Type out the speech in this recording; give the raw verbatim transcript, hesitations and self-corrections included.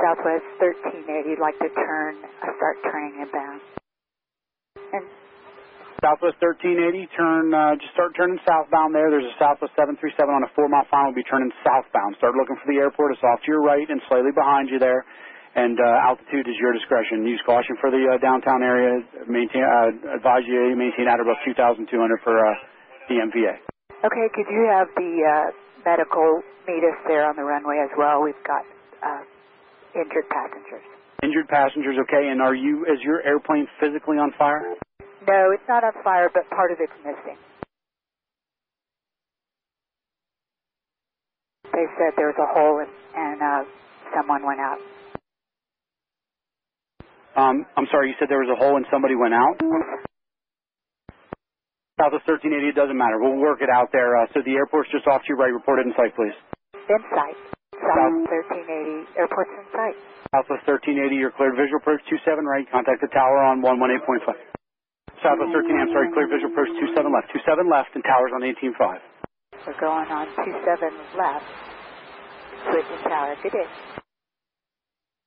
Southwest thirteen eighty, you'd like to turn, uh, start turning inbound. And Southwest thirteen eighty, turn, uh, just start turning southbound there. There's a Southwest seven three seven on a four mile final. We'll be turning southbound. Start looking for the airport. It's off to your right and slightly behind you there. And uh, altitude is your discretion. Use caution for the uh, downtown area. Maintain, uh, advise you to maintain at about two thousand two hundred for uh, the M V A. okay, could you have the uh, medical meet us there on the runway as well? We've got uh, injured passengers. Injured passengers, okay. And are you, is your airplane physically on fire? No, it's not on fire, but part of it's missing. They said there was a hole and, and uh, someone went out. Um, I'm sorry, you said there was a hole and somebody went out? Southwest thirteen eighty, it doesn't matter. We'll work it out there. Uh, so the airport's just off to your right. Report it in sight, please. In sight. Southwest thirteen eighty, airport's in sight. Southwest thirteen eighty, you're cleared. Visual approach two seven right. Contact the tower on one one eight point five. Southwest thirteen, I'm sorry, cleared visual approach two seven left. two seven left and tower's on eighteen five. We're going on two seven left. Switching tower. Good day.